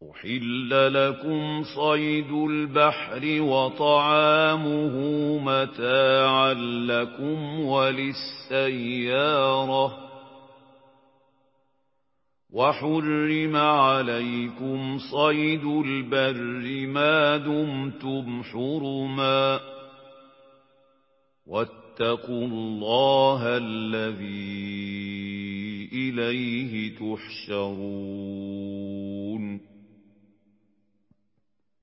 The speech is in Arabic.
أُحِلَّ لَكُمْ صَيْدُ الْبَحْرِ وَطَعَامُهُ مَتَاعًا لَّكُمْ وَلِلسَّيَّارَةِ ۖ وَحُرِّمَ عَلَيْكُمْ صَيْدُ الْبَرِّ مَا دُمْتُمْ حُرُمًا ۗ وَاتَّقُوا اللَّهَ الَّذِي إِلَيْهِ تُحْشَرُونَ